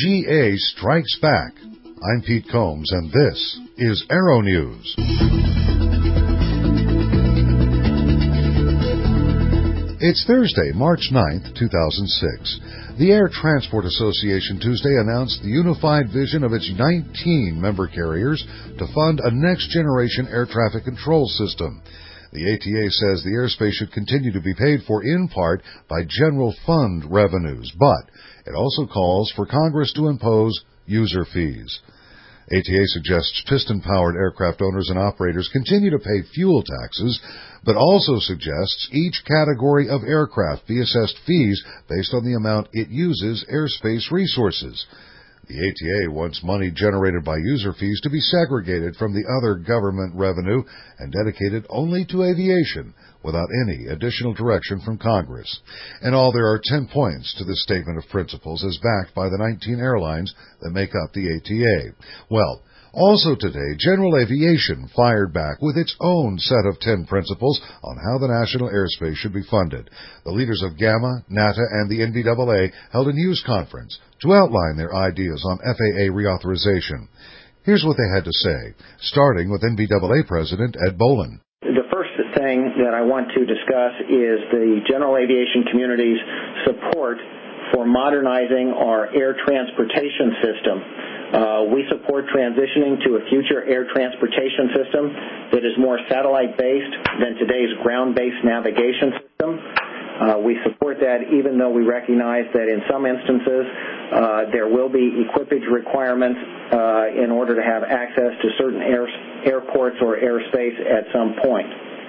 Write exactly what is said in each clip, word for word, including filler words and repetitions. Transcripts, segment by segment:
G A strikes back. I'm Pete Combs, and this is Aero News. It's Thursday, March ninth, two thousand six. The Air Transport Association Tuesday announced the unified vision of its nineteen member carriers to fund a next-generation air traffic control system. The A T A says the airspace should continue to be paid for in part by general fund revenues, but it also calls for Congress to impose user fees. A T A suggests piston-powered aircraft owners and operators continue to pay fuel taxes, but also suggests each category of aircraft be assessed fees based on the amount it uses airspace resources. The A T A wants money generated by user fees to be segregated from the other government revenue and dedicated only to aviation without any additional direction from Congress. In all, there are ten points to this statement of principles as backed by the nineteen airlines that make up the A T A. Well, also today, General Aviation fired back with its own set of ten principles on how the national airspace should be funded. The leaders of GAMA, NATA, and the N B A A held a news conference to outline their ideas on F A A reauthorization. Here's what they had to say, starting with N B A A President Ed Bolin. The first thing that I want to discuss is the general aviation community's support for modernizing our air transportation system. Uh, we support transitioning to a future air transportation system that is more satellite-based than today's ground-based navigation system. Uh, we support that even though we recognize that in some instances uh, there will be equipage requirements uh, in order to have access to certain air, airports or airspace at some point.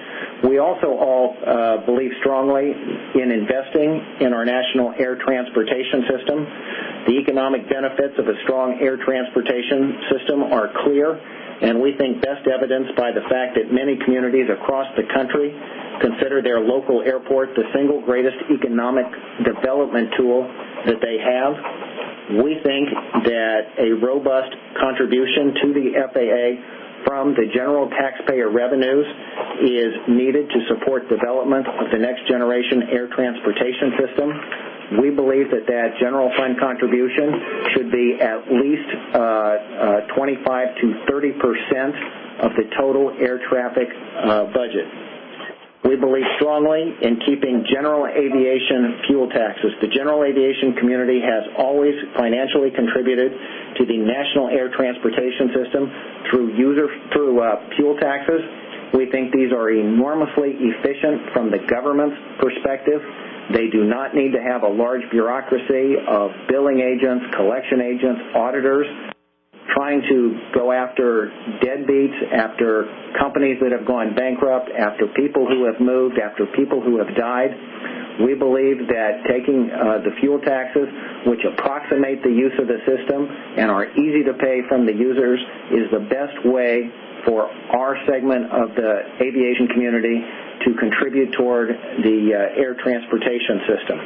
We also all uh, believe strongly in investing in our national air transportation system. The economic benefits of a strong air transportation system are clear, and we think best evidenced by the fact that many communities across the country consider their local airport the single greatest economic development tool that they have. We think that a robust contribution to the F A A from the general taxpayer revenues is needed to support development of the next generation air transportation system. We believe that that general fund contribution should be at least uh, uh, twenty-five to thirty percent of the total air traffic uh, budget. We believe strongly in keeping general aviation fuel taxes. The general aviation community has always financially contributed to the national air transportation system through user through uh, fuel taxes. We think these are enormously efficient from the government's perspective. They do not need to have a large bureaucracy of billing agents, collection agents, auditors, trying to go after deadbeats, after companies that have gone bankrupt, after people who have moved, after people who have died. We believe that taking uh, the fuel taxes, which approximate the use of the system and are easy to pay from the users, is the best way for our segment of the aviation community to contribute toward the uh, air transportation system.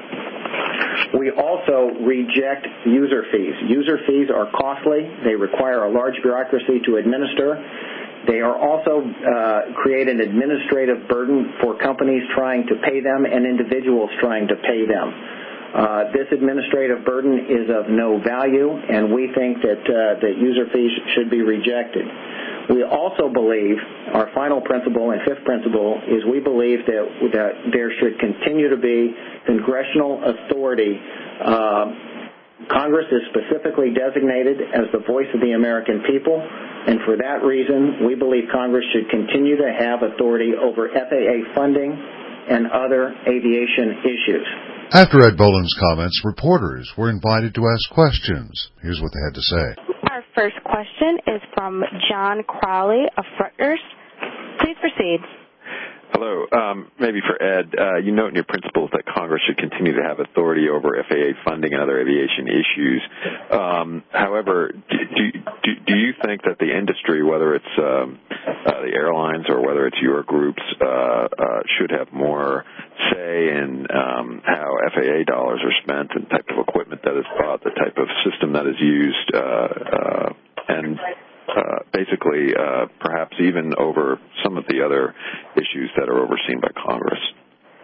We also reject user fees. User fees are costly. They require a large bureaucracy to administer. They are also uh, create an administrative burden for companies trying to pay them and individuals trying to pay them. Uh, this administrative burden is of no value, and we think that uh, that user fees should be rejected. We also believe, our final principle and fifth principle, is we believe that, that there should continue to be congressional authority. Uh, Congress is specifically designated as the voice of the American people, and for that reason, we believe Congress should continue to have authority over F A A funding and other aviation issues. After Ed Bolin's comments, reporters were invited to ask questions. Here's what they had to say. Our first question is from John Crowley of Rutgers. Please proceed. Hello. Um, maybe for Ed, uh, you note in your principles that Congress should continue to have authority over F A A funding and other aviation issues. Um, however, do, do, do you think that the industry, whether it's um, uh, the airlines or whether it's your groups, uh, uh, should have more say in um, how F A A dollars are spent and type of equipment that is bought, the type of system that is used, uh, uh, and Uh, basically, uh, perhaps even over some of the other issues that are overseen by Congress?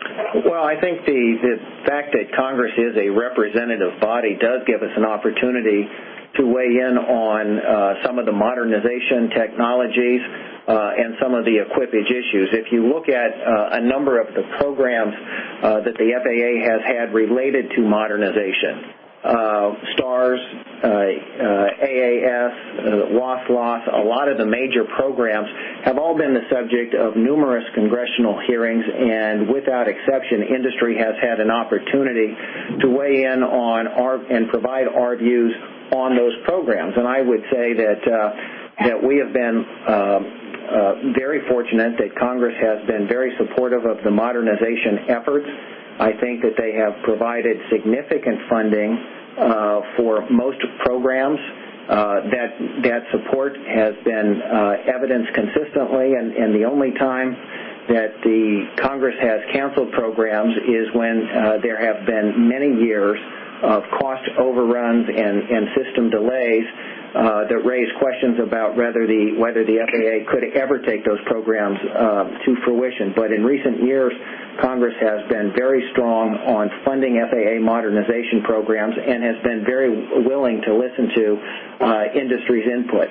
Well, I think the, the fact that Congress is a representative body does give us an opportunity to weigh in on uh, some of the modernization technologies uh, and some of the equipage issues. If you look at uh, a number of the programs uh, that the F A A has had related to modernization, uh, STARS, uh, uh, A A S, uh, WASLOS, a lot of the major programs have all been the subject of numerous congressional hearings, and without exception, industry has had an opportunity to weigh in on our and provide our views on those programs. And I would say that uh, that we have been um, uh, very fortunate that Congress has been very supportive of the modernization efforts. I think that they have provided significant funding uh, for most programs. Uh, that that support has been uh, evidenced consistently, and, and the only time that the Congress has canceled programs is when uh, there have been many years of cost overruns and, and system delays uh, that raise questions about whether the whether the F A A could ever take those programs uh, to fruition. But in recent years, Congress has been very strong on funding F A A modernization programs and has been very willing to listen to uh, industry's input.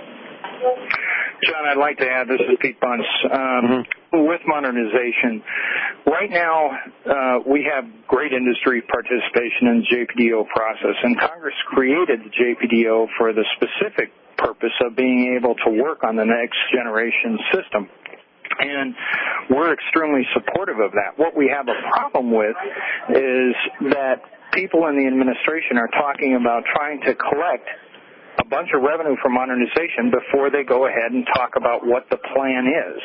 John, I'd like to add, this is Pete Bunce. Um, mm-hmm. With modernization, right now uh, we have great industry participation in the J P D O process, and Congress created the J P D O for the specific purpose of being able to work on the next generation system. And we're extremely supportive of that. What we have a problem with is that people in the administration are talking about trying to collect a bunch of revenue for modernization before they go ahead and talk about what the plan is.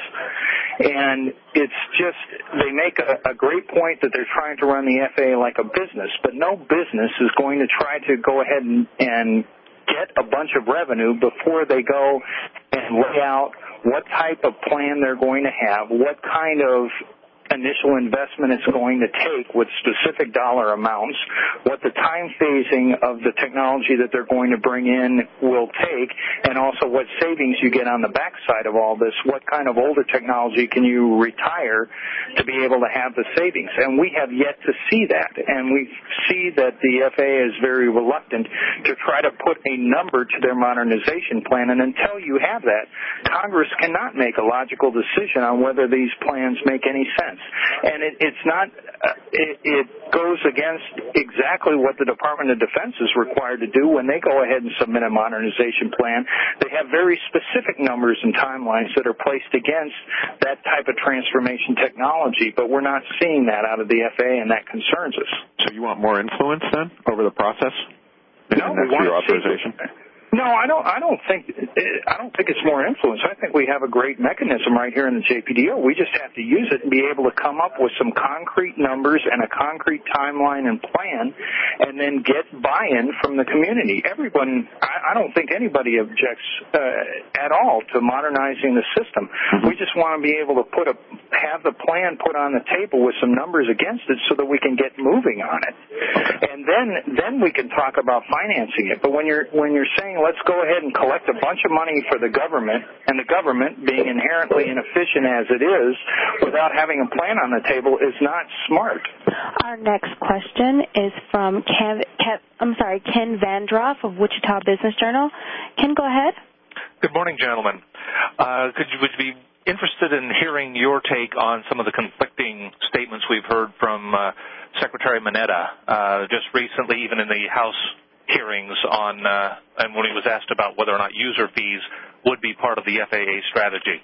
And it's just, they make a, a great point that they're trying to run the F A A like a business, but no business is going to try to go ahead and, and get a bunch of revenue before they go and lay out what type of plan they're going to have, what kind of initial investment it's going to take with specific dollar amounts, what the time phasing of the technology that they're going to bring in will take, and also what savings you get on the backside of all this. What kind of older technology can you retire to be able to have the savings? And we have yet to see that, and we see that the F A A is very reluctant to try to put a number to their modernization plan, and until you have that, Congress cannot make a logical decision on whether these plans make any sense. And it, it's not, uh, it, it goes against exactly what the Department of Defense is required to do when they go ahead and submit a modernization plan. They have very specific numbers and timelines that are placed against that type of transformation technology, but we're not seeing that out of the F A A, and that concerns us. So you want more influence then over the process? No, we want your authorization? See, No, I don't. I don't think. I don't think it's more influence. I think we have a great mechanism right here in the J P D O. We just have to use it and be able to come up with some concrete numbers and a concrete timeline and plan, and then get buy-in from the community. Everyone. I, I don't think anybody objects uh, at all to modernizing the system. Mm-hmm. We just want to be able to put a have the plan put on the table with some numbers against it, so that we can get moving on it, and then then we can talk about financing it. But when you're when you're saying let's go ahead and collect a bunch of money for the government, and the government being inherently inefficient as it is, without having a plan on the table, is not smart. Our next question is from Kev, Kev, I'm sorry, Ken Vandroff of Wichita Business Journal. Ken, go ahead. Good morning, gentlemen. Uh, could you, would you be interested in hearing your take on some of the conflicting statements we've heard from uh, Secretary Mineta uh, just recently, even in the House hearings on, uh, and when he was asked about whether or not user fees would be part of the F A A strategy?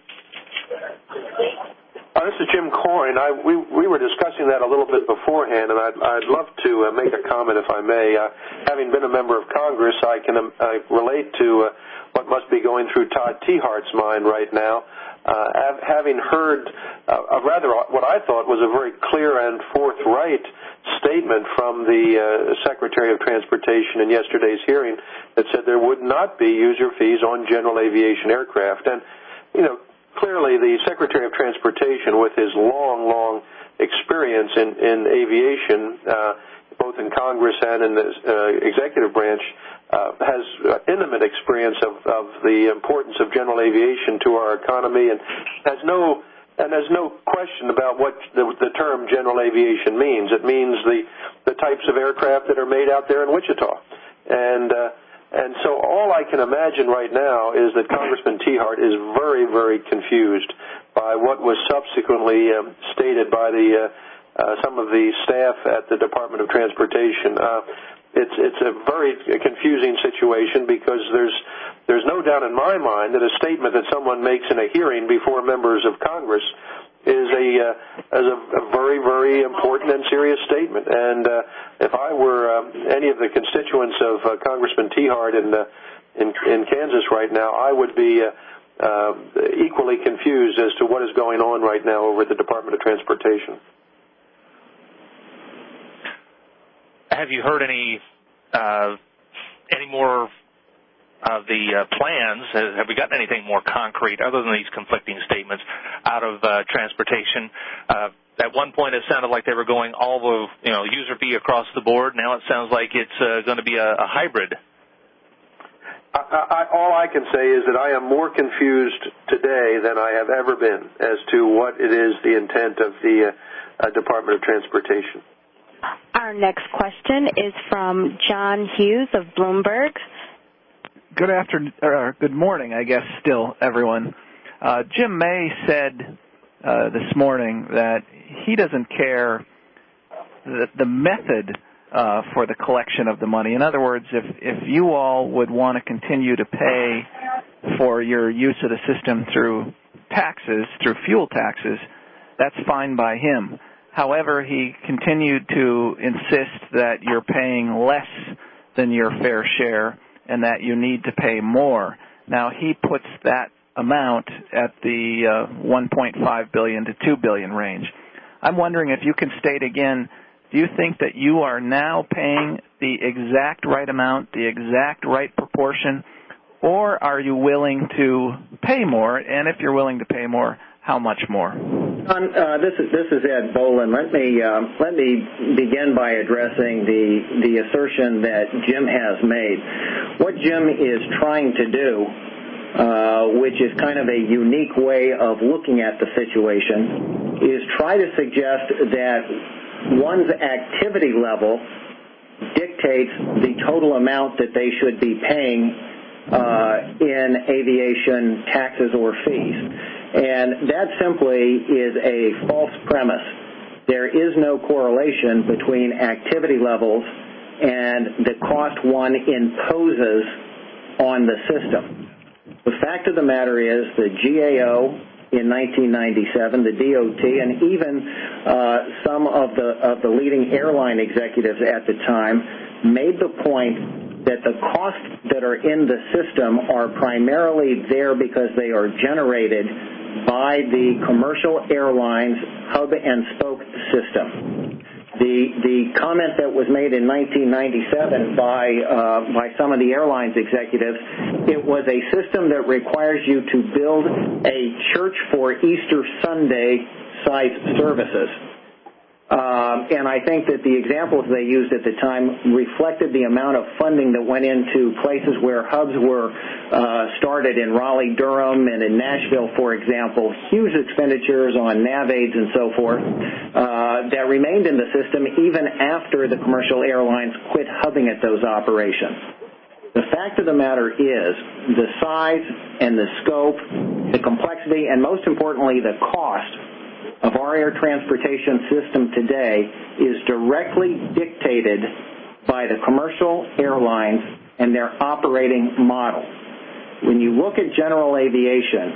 Uh, this is Jim Coyne. I, we, we were discussing that a little bit beforehand, and I'd, I'd love to uh, make a comment, if I may. Uh, having been a member of Congress, I can um, I relate to uh, what must be going through Todd Tihart's mind right now. Uh, having heard uh, a rather what I thought was a very clear and forthright statement from the uh, Secretary of Transportation in yesterday's hearing that said there would not be user fees on general aviation aircraft. And, you know, clearly the Secretary of Transportation, with his long, long experience in, in aviation, uh, both in Congress and in the uh, executive branch, uh, has uh, intimate experience of, of the importance of general aviation to our economy, and has no And there's no question about what the, the term general aviation means. It means the, the types of aircraft that are made out there in Wichita. And, uh, and so all I can imagine right now is that Congressman Tiahrt is very, very confused by what was subsequently uh, stated by the, uh, uh, some of the staff at the Department of Transportation. Uh, it's, it's a very confusing situation because there's, there's no doubt in my mind that a statement that someone makes in a hearing before members of Congress is a, uh, is a, a very, very important and serious statement. And uh, if I were uh, any of the constituents of uh, Congressman Tiahrt in, uh, in, in Kansas right now, I would be uh, uh, equally confused as to what is going on right now over at the Department of Transportation. Have you heard any uh, any more of the uh, plans? Have we gotten anything more concrete other than these conflicting statements out of uh, transportation? Uh, at one point, it sounded like they were going all the, you know, user fee across the board. Now it sounds like it's uh, going to be a, a hybrid. I, I, all I can say is that I am more confused today than I have ever been as to what it is the intent of the uh, uh, Department of Transportation. Our next question is from John Hughes of Bloomberg. Good afternoon, or good morning, I guess, still, everyone. Uh, Jim May said uh, this morning that he doesn't care the, the method uh, for the collection of the money. In other words, if, if you all would want to continue to pay for your use of the system through taxes, through fuel taxes, that's fine by him. However, he continued to insist that you're paying less than your fair share and that you need to pay more. Now, he puts that amount at the uh, one point five billion dollars to two billion dollars range. I'm wondering if you can state again, do you think that you are now paying the exact right amount, the exact right proportion, or are you willing to pay more? And if you're willing to pay more, how much more? John, uh, this is this is Ed Boland. Let me uh, let me begin by addressing the the assertion that Jim has made. What Jim is trying to do, uh, which is kind of a unique way of looking at the situation, is try to suggest that one's activity level dictates the total amount that they should be paying uh, in aviation taxes or fees. And that simply is a false premise. There is no correlation between activity levels and the cost one imposes on the system. The fact of the matter is the G A O in nineteen ninety-seven, the D O T, and even uh, some of the, of the leading airline executives at the time made the point that the costs that are in the system are primarily there because they are generated by the commercial airlines hub and spoke system. The the comment that was made in nineteen ninety-seven by uh, by some of the airlines executives, it was a system that requires you to build a church for Easter Sunday size services. Um, and I think that the examples they used at the time reflected the amount of funding that went into places where hubs were uh, started in Raleigh, Durham, and in Nashville, for example, huge expenditures on nav aids and so forth uh, that remained in the system even after the commercial airlines quit hubbing at those operations. The fact of the matter is the size and the scope, the complexity, and most importantly, the cost of our air transportation system today is directly dictated by the commercial airlines and their operating model. When you look at general aviation,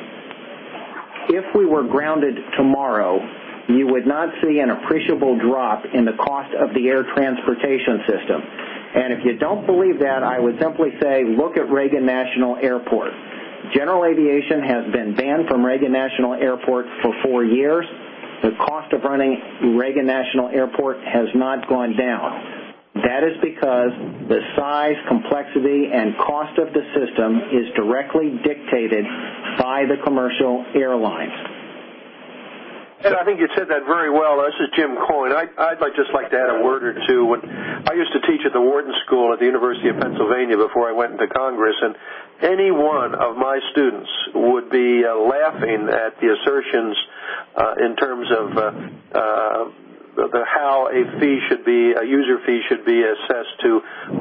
if we were grounded tomorrow, you would not see an appreciable drop in the cost of the air transportation system. And if you don't believe that, I would simply say look at Reagan National Airport. General aviation has been banned from Reagan National Airport for four years. The cost of running Reagan National Airport has not gone down. That is because the size, complexity, and cost of the system is directly dictated by the commercial airlines. And I think you said that very well. This is Jim Coyne. I, I'd like, just like to add a word or two. When I used to teach at the Wharton School at the University of Pennsylvania before I went into Congress, and any one of my students would be uh, laughing at the assertions uh, in terms of uh, uh, the, how a fee should be, a user fee should be assessed to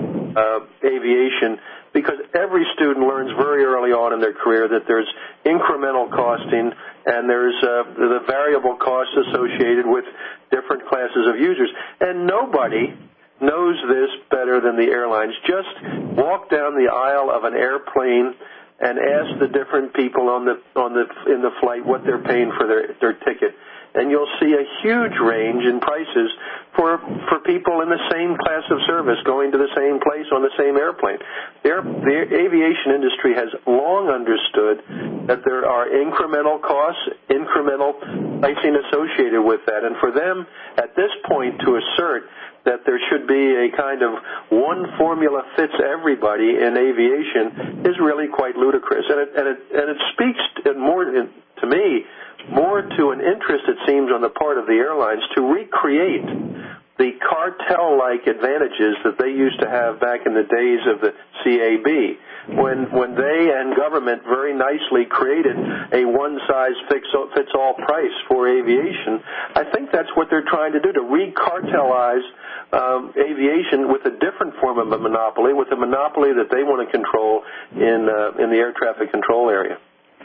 uh, aviation, because every student learns very early on in their career that there's incremental costing and there's uh, the variable costs associated with different classes of users. And nobody knows this better than the airlines. Just walk down the aisle of an airplane and ask the different people on the on the in the flight what they're paying for their their ticket, and you'll see a huge range in prices for for people in the same class of service going to the same place on the same airplane. The, air, the aviation industry has long understood that there are incremental costs, incremental pricing associated with that, and for them at this point to assert that there should be a kind of one formula fits everybody in aviation is really quite ludicrous, and it and it and it speaks more to me more to an interest, it seems, on the part of the airlines to recreate the cartel-like advantages that they used to have back in the days of the C A B, when when they and government very nicely created a one-size-fits-all price for aviation. I think that's what they're trying to do, to re-cartelize um, aviation with a different form of a monopoly, with a monopoly that they want to control in uh, in the air traffic control area.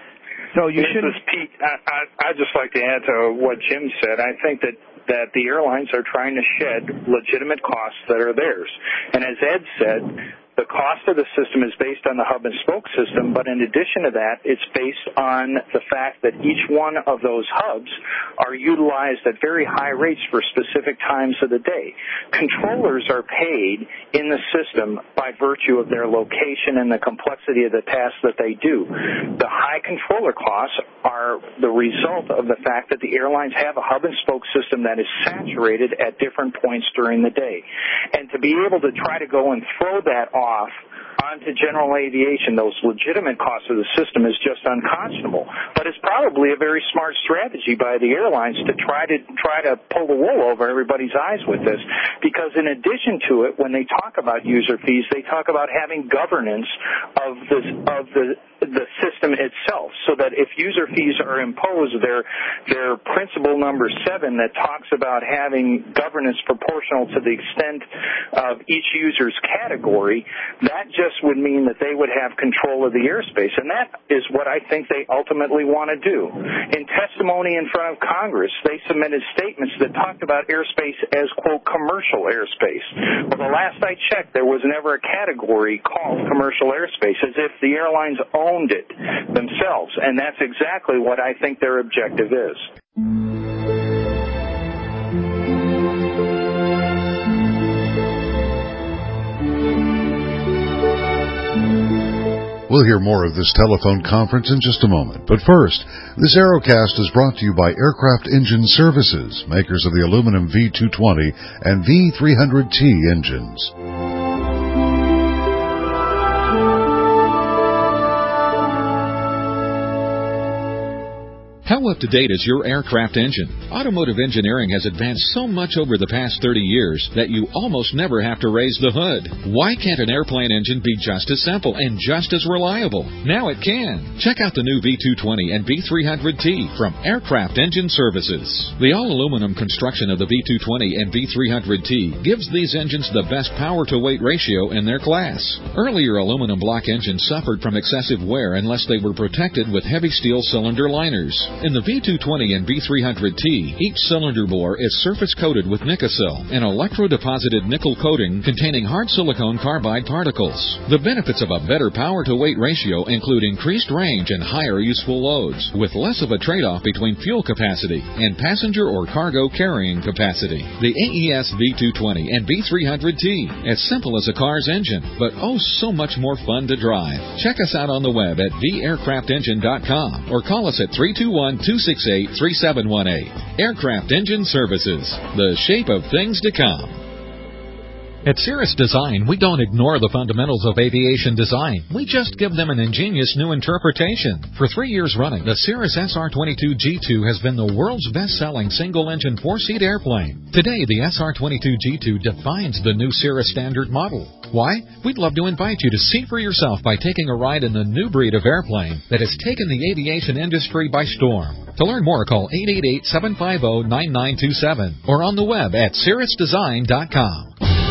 So you should. This is Pete. I, I, I'd just like to add to what Jim said. I think that, that the airlines are trying to shed legitimate costs that are theirs. And as Ed said, the cost of the system is based on the hub and spoke system, but in addition to that, it's based on the fact that each one of those hubs are utilized at very high rates for specific times of the day. Controllers are paid in the system by virtue of their location and the complexity of the tasks that they do. The high controller costs are the result of the fact that the airlines have a hub and spoke system that is saturated at different points during the day. And to be able to try to go and throw that off off onto general aviation, those legitimate costs of the system, is just unconscionable. But it's probably a very smart strategy by the airlines to try to try to pull the wool over everybody's eyes with this, because in addition to it, when they talk about user fees, they talk about having governance of this of the the system itself, so that if user fees are imposed, they're, they're principle number seven that talks about having governance proportional to the extent of each user's category, that just would mean that they would have control of the airspace, and that is what I think they ultimately want to do. In testimony in front of Congress, they submitted statements that talked about airspace as, quote, commercial airspace. Well, the last I checked, there was never a category called commercial airspace, as if the airlines owned it themselves, and that's exactly what I think their objective is. We'll hear more of this telephone conference in just a moment. But first, this Aerocast is brought to you by Aircraft Engine Services, makers of the aluminum V two twenty and V three hundred T engines. How up-to-date is your aircraft engine? Automotive engineering has advanced so much over the past thirty years that you almost never have to raise the hood. Why can't an airplane engine be just as simple and just as reliable? Now it can. Check out the new V two twenty and V three hundred T from Aircraft Engine Services. The all-aluminum construction of the V two twenty and V three hundred T gives these engines the best power-to-weight ratio in their class. Earlier aluminum block engines suffered from excessive wear unless they were protected with heavy steel cylinder liners. In the V two twenty and V three hundred T, each cylinder bore is surface-coated with Nicocil, an electro-deposited nickel coating containing hard silicone carbide particles. The benefits of a better power-to-weight ratio include increased range and higher useful loads, with less of a trade-off between fuel capacity and passenger or cargo carrying capacity. The A E S V two twenty and V three hundred T, as simple as a car's engine, but oh so much more fun to drive. Check us out on the web at v aircraft engine dot com or call us at three two one, two six eight, three seven one eight. Aircraft Engine Services, the shape of things to come. At Cirrus Design, we don't ignore the fundamentals of aviation design. We just give them an ingenious new interpretation. For three years running, the Cirrus S R twenty-two G two has been the world's best-selling single-engine four-seat airplane. Today, the S R twenty-two G two defines the new Cirrus Standard model. Why? We'd love to invite you to see for yourself by taking a ride in the new breed of airplane that has taken the aviation industry by storm. To learn more, call eight eight eight, seven five zero, nine nine two seven or on the web at cirrus design dot com.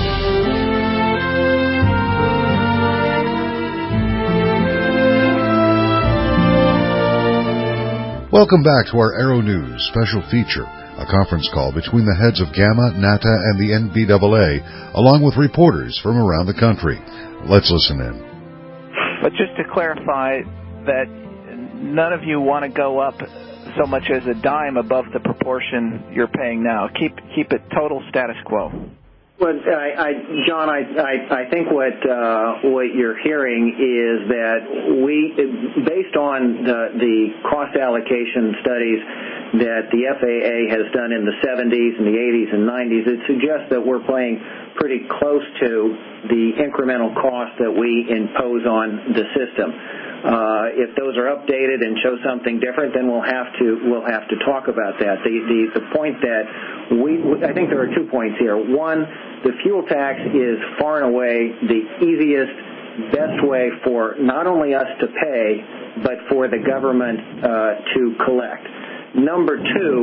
Welcome back to our Aero News special feature, a conference call between the heads of GAMA, NATA, and the N B A A, along with reporters from around the country. Let's listen in. But just to clarify that none of you want to go up so much as a dime above the proportion you're paying now. Keep keep it total status quo. Well, I, I, John, I, I, I think what uh, what you're hearing is that we, based on the, the cost allocation studies that the F A A has done in the seventies and the eighties and nineties, it suggests that we're playing pretty close to the incremental cost that we impose on the system. Uh, if those are updated and show something different, then we'll have to we'll have to talk about that. The the, the point that we I think there are two points here. One, the fuel tax is far and away the easiest, best way for not only us to pay, but for the government uh, to collect. Number two,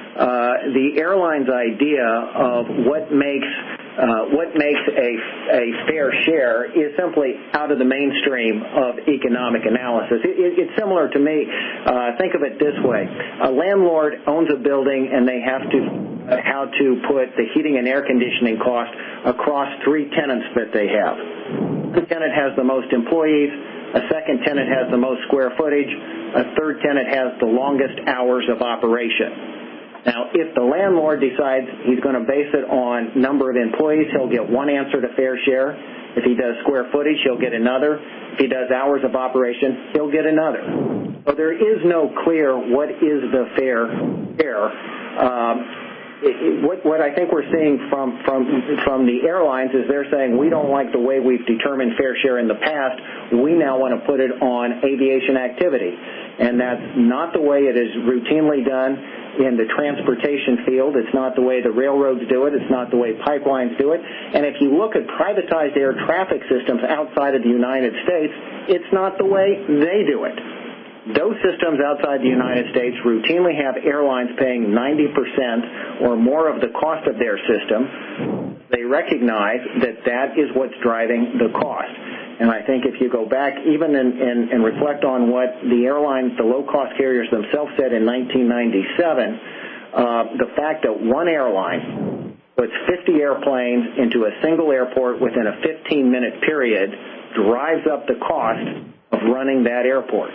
uh, the airline's idea of what makes Uh, what makes a, a fair share is simply out of the mainstream of economic analysis. It, it, it's similar to me. Uh, think of it this way. A landlord owns a building and they have to uh, how to put the heating and air conditioning cost across three tenants that they have. One tenant has the most employees. A second tenant has the most square footage. A third tenant has the longest hours of operation. Now, if the landlord decides he's going to base it on number of employees, he'll get one answer to fair share. If he does square footage, he'll get another. If he does hours of operation, he'll get another. So there is no clear what is the fair share. Um, it, it, what, what I think we're seeing from, from, from the airlines is they're saying we don't like the way we've determined fair share in the past. We now want to put it on aviation activity. And that's not the way it is routinely done in the transportation field. It's not the way the railroads do it. It's not the way pipelines do it. And if you look at privatized air traffic systems outside of the United States, it's not the way they do it. Those systems outside the United States routinely have airlines paying ninety percent or more of the cost of their system. They recognize that that is what's driving the cost. And I think if you go back even and, and, and reflect on what the airlines, the low-cost carriers themselves said in nineteen ninety-seven, uh, the fact that one airline puts fifty airplanes into a single airport within a fifteen-minute period drives up the cost of running that airport.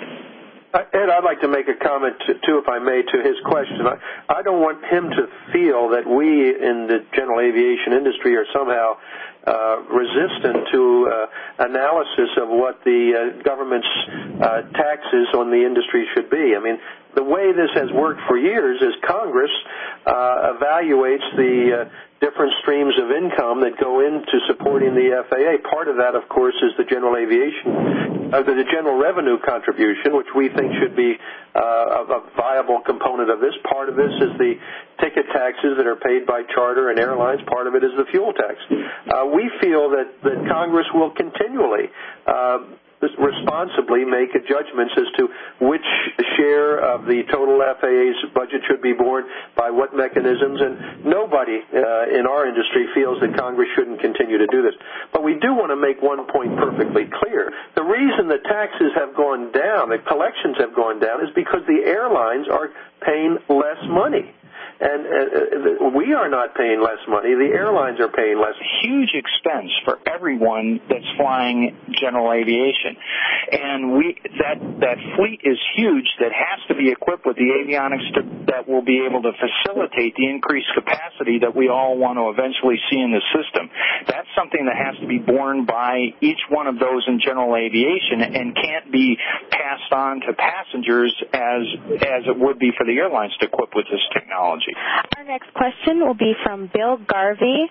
Ed, I'd like to make a comment, too, if I may, to his question. I, I don't want him to feel that we in the general aviation industry are somehow uh, resistant to uh, analysis of what the uh, government's uh, taxes on the industry should be. I mean, the way this has worked for years is Congress uh, evaluates the uh, different streams of income that go into supporting the F A A. Part of that, of course, is the general aviation, uh, the general revenue contribution, which we think should be uh, a viable component of this. Part of this is the ticket taxes that are paid by charter and airlines. Part of it is the fuel tax. Uh, we feel that, that Congress will continually uh, responsibly make judgments as to which share of the total F A A's budget should be borne by what mechanisms, and nobody uh, in our industry feels that Congress shouldn't continue to do this. But we do want to make one point perfectly clear. The reason the taxes have gone down, the collections have gone down, is because the airlines are paying less money. And uh, we are not paying less money. The airlines are paying less. Huge expense for everyone that's flying general aviation. And we that that fleet is huge that has to be equipped with the avionics to, that will be able to facilitate the increased capacity that we all want to eventually see in the system. That's something that has to be borne by each one of those in general aviation and can't be passed on to passengers as as it would be for the airlines to equip with this technology. Our next question will be from Bill Garvey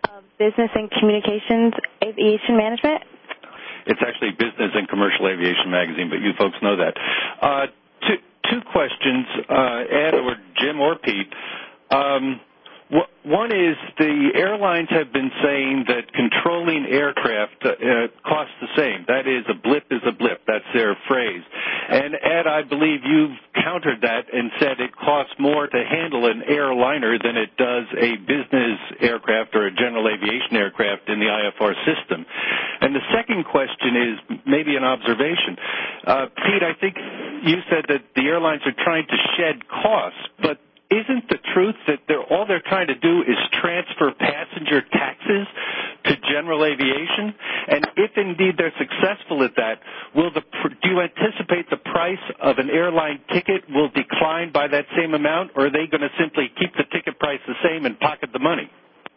of Business and Communications Aviation Management. It's actually Business and Commercial Aviation Magazine, but you folks know that. Uh, two, two questions, uh, Ed or Jim or Pete. Um, wh- one is the airlines have been saying that controlling aircraft uh, costs the same. That is, a blip is a blip. That's their phrase. And, Ed, I believe you've countered that and said it costs more to handle an airliner than it does a business aircraft or a general aviation aircraft in the I F R system. And the second question is maybe an observation. Uh, Pete, I think you said that the airlines are trying to shed costs, but isn't the truth that they're, all they're trying to do is transfer passenger taxes to general aviation? And if indeed they're successful at that, will the, do you anticipate the price of an airline ticket will decline by that same amount, or are they going to simply keep the ticket price the same and pocket the money?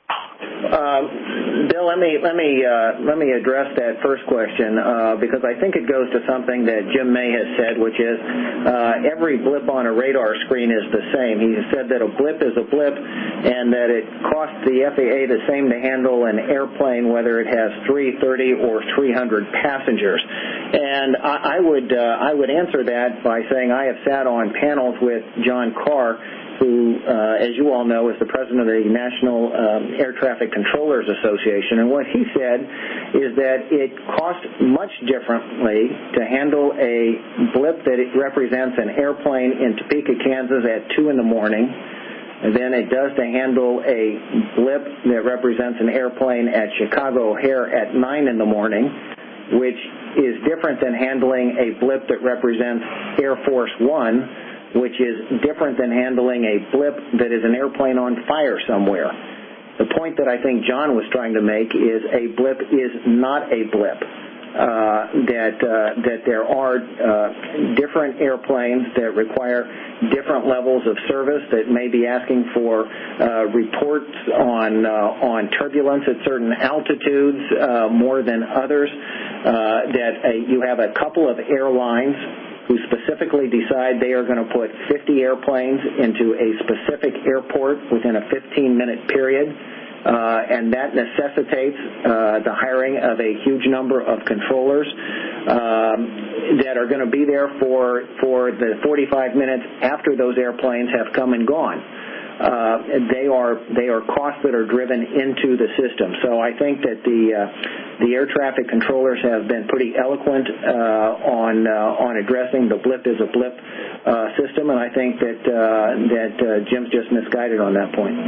Uh, Bill, let me let me uh, let me address that first question uh, because I think it goes to something that Jim May has said, which is uh, every blip on a radar screen is the same. He said that a blip is a blip, and that it costs the F A A the same to handle an airplane whether it has three, thirty, or three hundred passengers. And I, I would uh, I would answer that by saying I have sat on panels with John Carr, who, uh, as you all know, is the president of the National um, Air Traffic Controllers Association. And what he said is that it costs much differently to handle a blip that it represents an airplane in Topeka, Kansas at two in the morning than it does to handle a blip that represents an airplane at Chicago O'Hare at nine in the morning, which is different than handling a blip that represents Air Force One, which is different than handling a blip that is an airplane on fire somewhere. The point that I think John was trying to make is a blip is not a blip. Uh, that uh, that there are uh, different airplanes that require different levels of service that may be asking for uh, reports on uh, on turbulence at certain altitudes uh, more than others. Uh, that uh, you have a couple of airlines who specifically decide they are going to put fifty airplanes into a specific airport within a fifteen-minute period, uh, and that necessitates uh, the hiring of a huge number of controllers um, that are going to be there for for the forty-five minutes after those airplanes have come and gone. Uh, they are they are costs that are driven into the system. So I think that the uh, the air traffic controllers have been pretty eloquent uh, on uh, on addressing the blip is a blip uh, system, and I think that uh, that uh, Jim's just misguided on that point.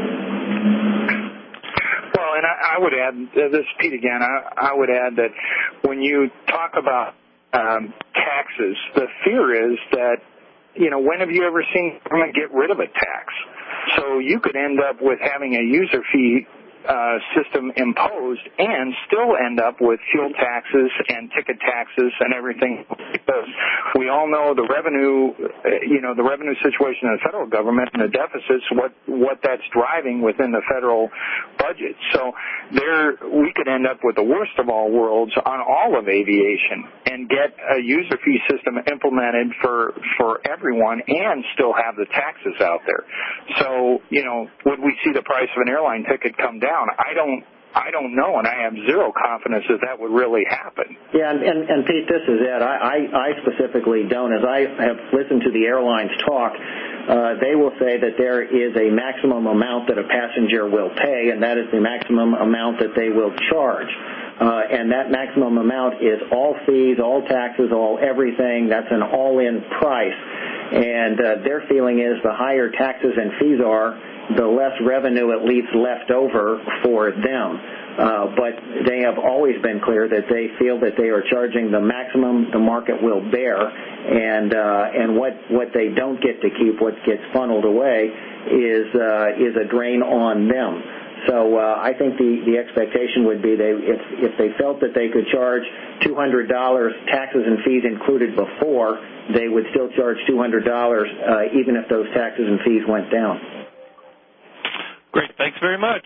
Well, and I, I would add, uh, this is Pete again. I, I would add that when you talk about um, taxes, the fear is that, you know, when have you ever seen government get rid of a tax? So you could end up with having a user fee uh, system imposed and still end up with fuel taxes and ticket taxes and everything, because we all know the revenue, uh, you know, the revenue situation in the federal government and the deficits, what what that's driving within the federal budget. So there, we could end up with the worst of all worlds on all of aviation and get a user fee system implemented for for everyone and still have the taxes out there. So, you know, would we see the price of an airline ticket come down? I don't I don't know, and I have zero confidence that that would really happen. Yeah, and, and, and Pete, this is it. I, I, I specifically don't. As I have listened to the airlines talk, uh, they will say that there is a maximum amount that a passenger will pay, and that is the maximum amount that they will charge. Uh, and that maximum amount is all fees, all taxes, all everything. That's an all-in price. And uh, their feeling is the higher taxes and fees are, the less revenue it leaves left over for them. Uh, but they have always been clear that they feel that they are charging the maximum the market will bear, and uh, and what, what they don't get to keep, what gets funneled away, is uh, is a drain on them. So uh, I think the, the expectation would be they if if they felt that they could charge two hundred dollars taxes and fees included before, they would still charge two hundred dollars uh, even if those taxes and fees went down. Great. Thanks very much.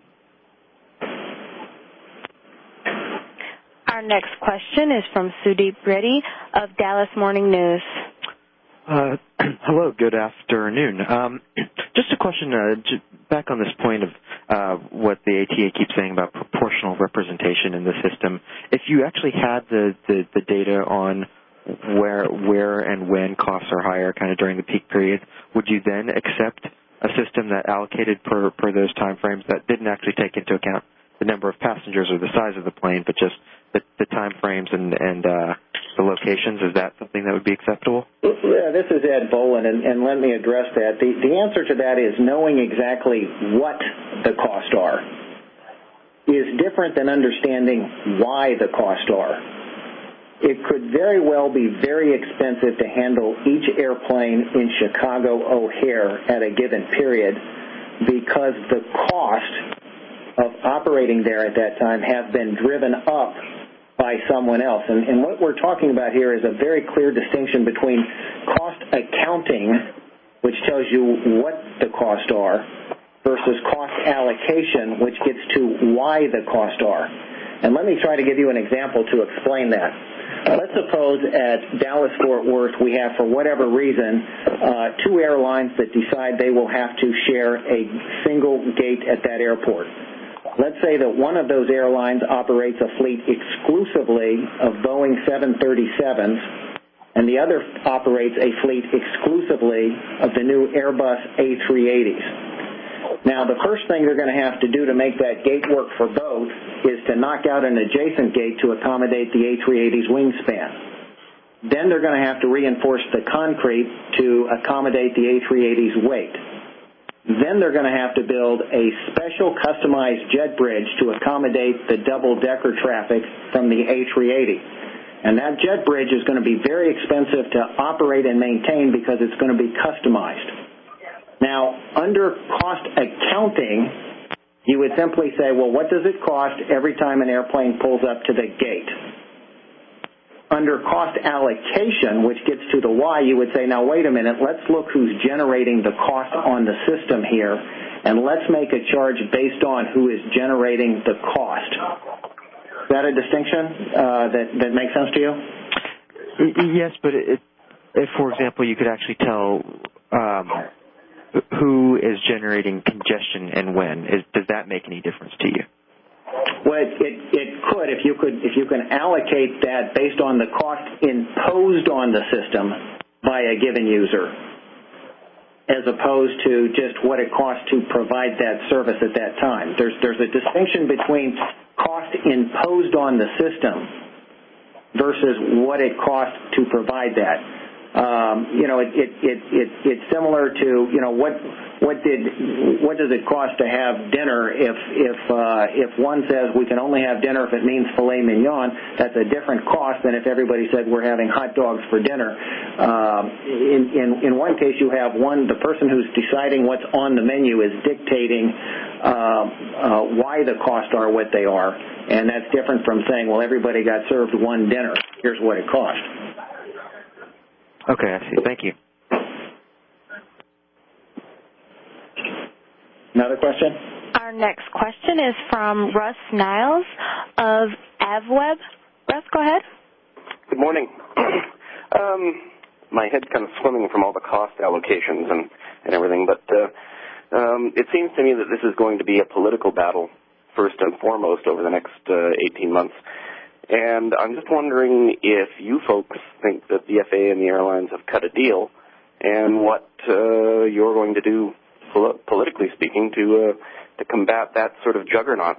Our next question is from Sudeep Reddy of Dallas Morning News. Uh, hello, good afternoon. Um, just a question uh, j- back on this point of uh, what the A T A keeps saying about proportional representation in the system. If you actually had the, the, the data on where where and when costs are higher kind of during the peak periods, would you then accept a system that allocated per, per those time frames that didn't actually take into account the number of passengers or the size of the plane, but just the, the time frames and, and uh, the locations? Is that something that would be acceptable? Yeah, this is Ed Boland, and, and let me address that. The, the answer to that is knowing exactly what the costs are is different than understanding why the costs are. It could very well be very expensive to handle each airplane in Chicago O'Hare at a given period because the cost of operating there at that time have been driven up by someone else. And, and what we're talking about here is a very clear distinction between cost accounting, which tells you what the costs are, versus cost allocation, which gets to why the costs are. And let me try to give you an example to explain that. Let's suppose at Dallas-Fort Worth we have, for whatever reason, uh, two airlines that decide they will have to share a single gate at that airport. Let's say that one of those airlines operates a fleet exclusively of Boeing seven thirty-sevens, and the other operates a fleet exclusively of the new Airbus A three eighties. Now, the first thing they're going to have to do to make that gate work for both is to knock out an adjacent gate to accommodate the A three eighty's wingspan. Then they're going to have to reinforce the concrete to accommodate the A three eighty's weight. Then they're going to have to build a special customized jet bridge to accommodate the double-decker traffic from the A three eighty. And that jet bridge is going to be very expensive to operate and maintain because it's going to be customized. Now, under cost accounting, you would simply say, well, what does it cost every time an airplane pulls up to the gate? Under cost allocation, which gets to the why, you would say, now, wait a minute, let's look who's generating the cost on the system here, and let's make a charge based on who is generating the cost. Is that a distinction uh, that, that makes sense to you? Yes, but it, if, for example, you could actually tell um, who is generating congestion and when, is, does that make any difference to you? Well, it, it, it could if you could if you can allocate that based on the cost imposed on the system by a given user, as opposed to just what it costs to provide that service at that time. There's there's a distinction between cost imposed on the system versus what it costs to provide that. Um, you know, it, it, it, it, it's similar to, you know, what what did what does it cost to have dinner if if uh, if one says we can only have dinner if it means filet mignon? That's a different cost than if everybody said we're having hot dogs for dinner. Um, in, in in one case, you have one the person who's deciding what's on the menu is dictating uh, uh, why the costs are what they are, and that's different from saying, well, everybody got served one dinner. Here's what it cost. Okay, I see. Thank you. Another question? Our next question is from Russ Niles of AvWeb. Russ, go ahead. Good morning. um, my head's kind of swimming from all the cost allocations and, and everything, but uh, um, it seems to me that this is going to be a political battle first and foremost over the next uh, eighteen months. And I'm just wondering if you folks think that the F A A and the airlines have cut a deal, and what uh, you're going to do, pol- politically speaking, to uh, to combat that sort of juggernaut.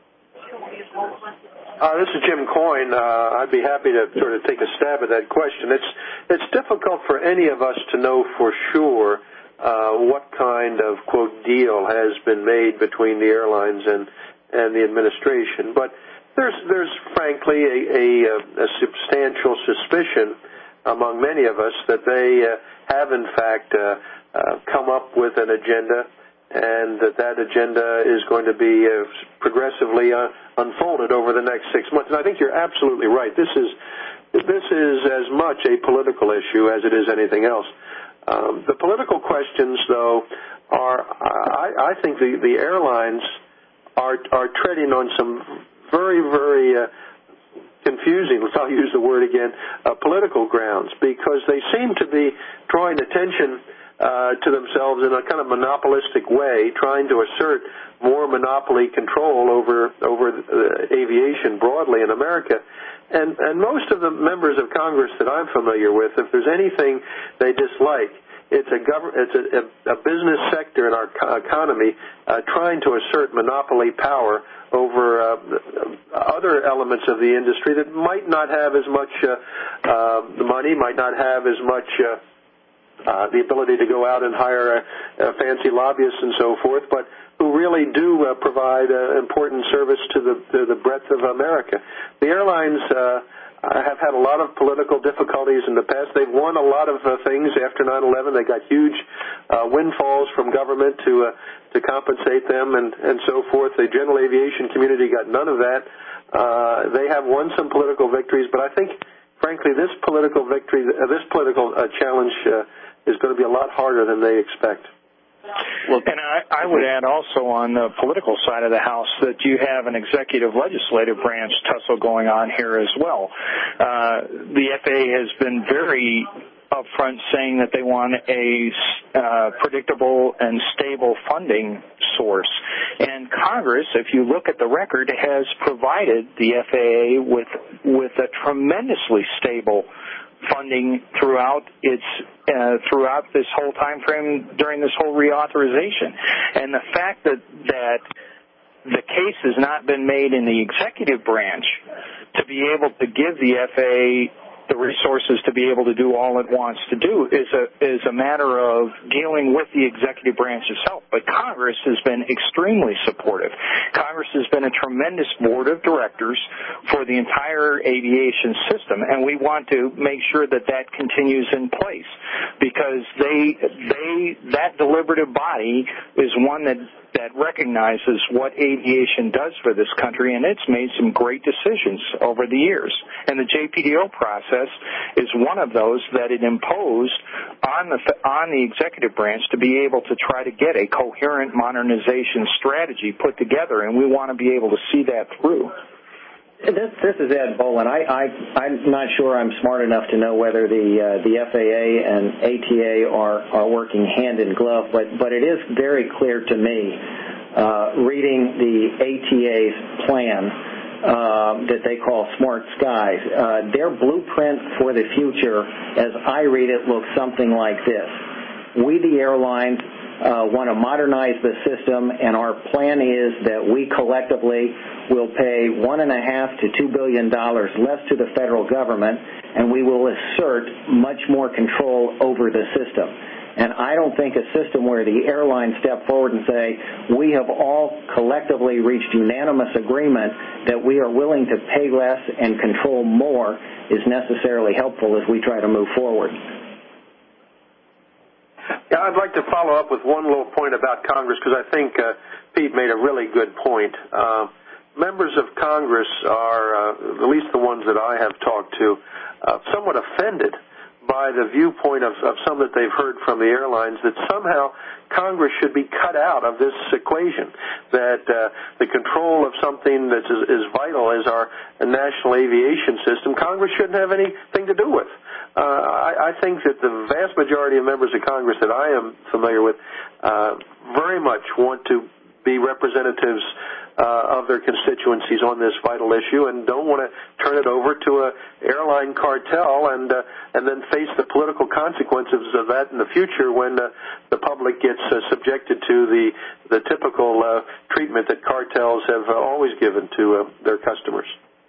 Uh, this is Jim Coyne. Uh, I'd be happy to sort of take a stab at that question. It's it's difficult for any of us to know for sure uh, what kind of, quote, deal has been made between the airlines and, and the administration, but There's, there's frankly a, a, a substantial suspicion among many of us that they uh, have, in fact, uh, uh, come up with an agenda, and that that agenda is going to be uh, progressively uh, unfolded over the next six months. And I think you're absolutely right. This is this is as much a political issue as it is anything else. Um, the political questions, though, are I, I think the, the airlines are are treading on some very, very uh, confusing, I'll use the word again, uh, political grounds, because they seem to be drawing attention uh, to themselves in a kind of monopolistic way, trying to assert more monopoly control over over uh, aviation broadly in America. And, and most of the members of Congress that I'm familiar with, if there's anything they dislike, it's a, gov- it's a, a, a business sector in our co- economy uh, trying to assert monopoly power over uh, other elements of the industry that might not have as much uh, uh, money, might not have as much uh, uh, the ability to go out and hire a, a fancy lobbyists and so forth, but who really do uh, provide uh, important service to the, to the breadth of America. The airlines uh, have had a lot of political difficulties in the past. They've won a lot of uh, things after nine eleven. They got huge uh, windfalls from government to uh, to compensate them and, and so forth. The general aviation community got none of that. Uh, they have won some political victories, but I think, frankly, this political victory, uh, this political uh, challenge uh, is going to be a lot harder than they expect. Well, and I, I would add also on the political side of the House that you have an executive legislative branch tussle going on here as well. Uh, the F A A has been very upfront saying that they want a uh, predictable and stable funding source. And Congress, if you look at the record, has provided the F A A with with a tremendously stable funding throughout its uh, throughout this whole time frame during this whole reauthorization. And the fact that that the case has not been made in the executive branch to be able to give the F A A the resources to be able to do all it wants to do is a is a matter of dealing with the executive branch itself. But Congress has been extremely supportive. Congress has been a tremendous board of directors for the entire aviation system, and we want to make sure that that continues in place because they they that deliberative body is one that that recognizes what aviation does for this country, and it's made some great decisions over the years. And the J P D O process is one of those that it imposed on the on the executive branch to be able to try to get a coherent modernization strategy put together, and we want to be able to see that through. This, this is Ed Boland. I, I, I'm not sure I'm smart enough to know whether the uh, the F A A and A T A are, are working hand in glove, but, but it is very clear to me, uh, reading the A T A's plan uh, that they call Smart Skies, uh, their blueprint for the future, as I read it, looks something like this. We, the airlines, Uh, want to modernize the system, and our plan is that we collectively will pay one and a half to two billion dollars less to the federal government, and we will assert much more control over the system. And I don't think a system where the airlines step forward and say, we have all collectively reached unanimous agreement that we are willing to pay less and control more is necessarily helpful as we try to move forward. Yeah, I'd like to follow up with one little point about Congress because I think uh, Pete made a really good point. Uh, members of Congress are, uh, at least the ones that I have talked to, uh, somewhat offended by the viewpoint of, of some that they've heard from the airlines that somehow Congress should be cut out of this equation, that uh, the control of something that's as, as vital as our national aviation system, Congress shouldn't have anything to do with. Uh, I, I think that the vast majority of members of Congress that I am familiar with uh, very much want to be representatives uh, of their constituencies on this vital issue and don't want to turn it over to a airline cartel and uh, and then face the political consequences of that in the future when uh, the public gets uh, subjected to the the typical uh, treatment that cartels have uh, always given to uh, their customers.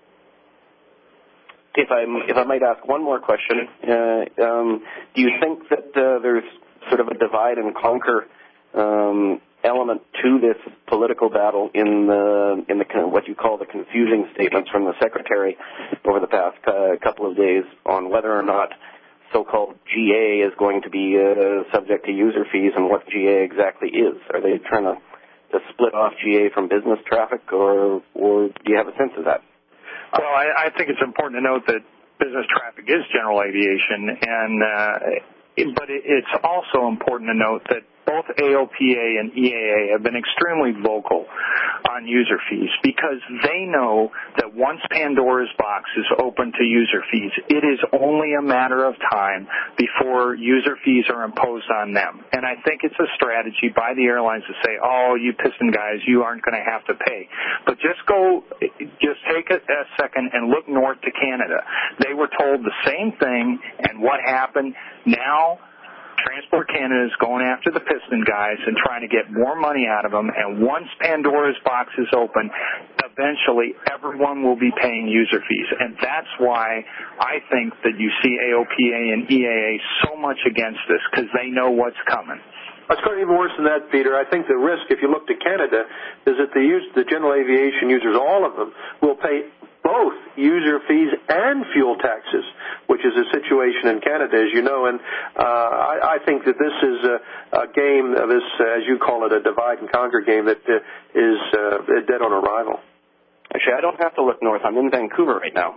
If I if I might ask one more question, uh, um, do you think that uh, there's sort of a divide and conquer um, element to this political battle in the in the what you call the confusing statements from the Secretary over the past uh, couple of days on whether or not so-called G A is going to be uh, subject to user fees and what G A exactly is? Are they trying to, to split off G A from business traffic, or or do you have a sense of that? Well, I, I think it's important to note that business traffic is general aviation, and uh, it, but it, it's also important to note that both A O P A and E A A have been extremely vocal on user fees because they know that once Pandora's box is open to user fees, it is only a matter of time before user fees are imposed on them. And I think it's a strategy by the airlines to say, oh, you piston guys, you aren't going to have to pay. But just go, just take a, a second and look north to Canada. They were told the same thing, and what happened? Now Transport Canada is going after the piston guys and trying to get more money out of them, and once Pandora's box is open, eventually everyone will be paying user fees. And that's why I think that you see A O P A and E A A so much against this, because they know what's coming. It's going even worse than that, Peter. I think the risk, if you look to Canada, is that the, use, the general aviation users, all of them, will pay both user fees and fuel taxes, which is a situation in Canada, as you know. And uh, I, I think that this is a, a game, of this, uh, as you call it, a divide and conquer game that uh, is uh, dead on arrival. Actually, I don't have to look north. I'm in Vancouver right now.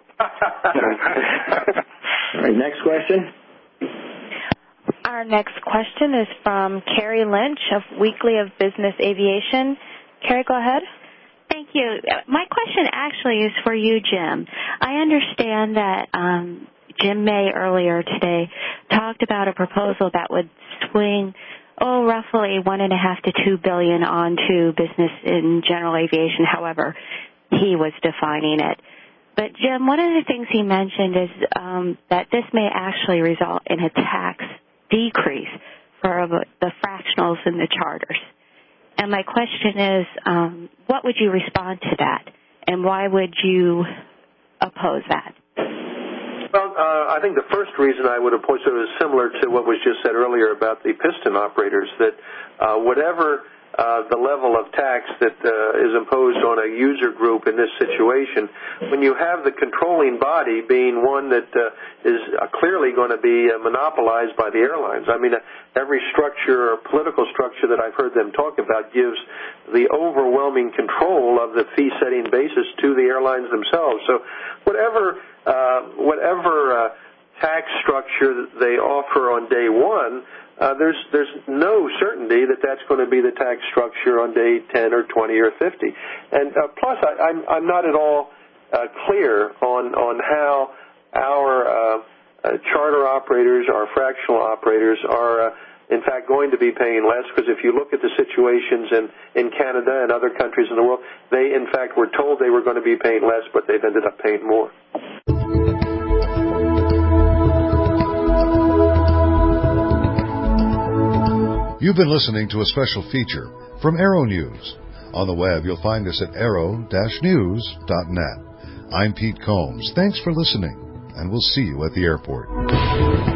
All right, next question. Our next question is from Carrie Lynch of Weekly of Business Aviation. Carrie, go ahead. Thank you. My question actually is for you, Jim. I understand that um, Jim May earlier today talked about a proposal that would swing, oh, roughly one and a half to two billion onto business in general aviation. However, he was defining it. But Jim, one of the things he mentioned is um, that this may actually result in a tax decrease for the fractionals and the charters. And my question is, um, what would you respond to that, and why would you oppose that? Well, uh, I think the first reason I would oppose it is similar to what was just said earlier about the piston operators, that uh, whatever uh, the level of tax that uh, is imposed on a user group in this situation, when you have the controlling body being one that uh, is uh, clearly going to be uh, monopolized by the airlines. I mean, uh, every structure or political structure that I've heard them talk about gives the overwhelming control of the fee-setting basis to the airlines themselves. So whatever uh, whatever uh, tax structure that they offer on day one, Uh, there's there's no certainty that that's going to be the tax structure on day ten or twenty or fifty. And uh, plus, I, I'm I'm not at all uh, clear on on how our uh, uh, charter operators, our fractional operators, are uh, in fact going to be paying less. Because if you look at the situations in in Canada and other countries in the world, they in fact were told they were going to be paying less, but they've ended up paying more. You've been listening to a special feature from Aero News. On the web, you'll find us at aero dash news dot net. I'm Pete Combs. Thanks for listening, and we'll see you at the airport.